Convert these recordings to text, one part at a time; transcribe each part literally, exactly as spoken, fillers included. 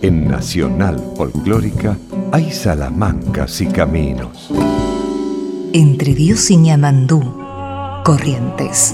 En Nacional Folclórica hay salamancas y caminos. Entre Dios y Ñamandú, Corrientes.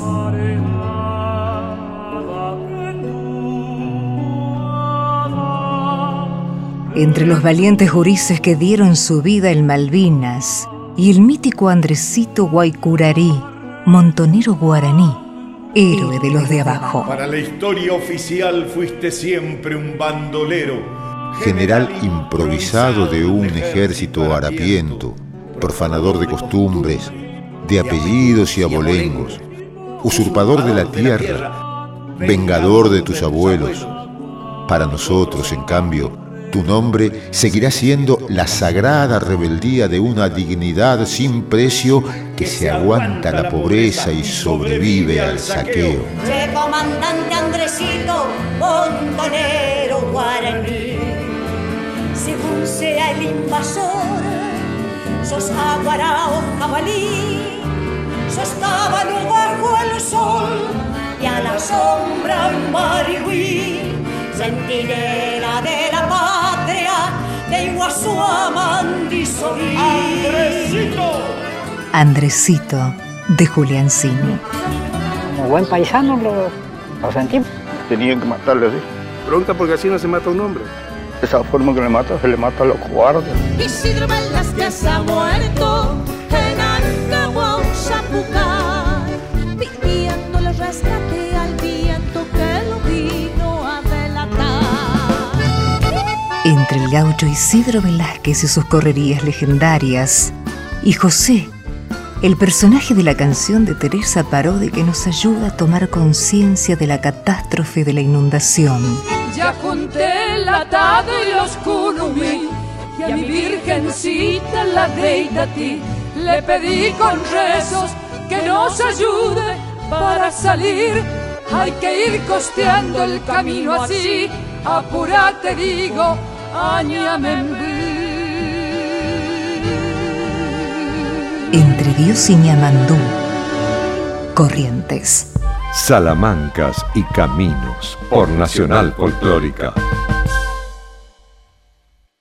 Entre los valientes gurises que dieron su vida en Malvinas y el mítico Andresito Guaycurarí, montonero guaraní, héroe de los de abajo. Para la historia oficial fuiste siempre un bandolero, general improvisado de un ejército harapiento, profanador de costumbres, de apellidos y abolengos, usurpador de la tierra, vengador de tus abuelos. Para nosotros, en cambio, tu nombre seguirá siendo la sagrada rebeldía de una dignidad sin precio que se aguanta la pobreza y sobrevive al saqueo. Che comandante Andresito, montonero guaraní, según sea el invasor, sos aguará o jabalí, sos tábano bajo el sol y a la sombra un marigüí, centinela de la patria de Iguazú a Mandisoví. Andresito. Andresito, de Julián Cini. Como buen paisano lo, lo sentimos. Tenían que matarle así. Pregunta porque así no se mata un hombre. De esa forma que le mata, se le mata a los cobardes. Isidro Velázquez ha muerto en Ancahuao, Zapucar, pidiendo el rescate al viento que lo vino a delatar. Entre el gaucho Isidro Velázquez y sus correrías legendarias, y José, el personaje de la canción de Teresa Parodi que nos ayuda a tomar conciencia de la catástrofe de la inundación. Ya junté la tada y los kunumi, y a mi virgencita la deita a ti. Le pedí con rezos que nos ayude para salir. Hay que ir costeando el camino así. Apurate, digo, Añamembí. Entre Dios y Ñamandú, Corrientes. Salamancas y caminos por Nacional Folclórica.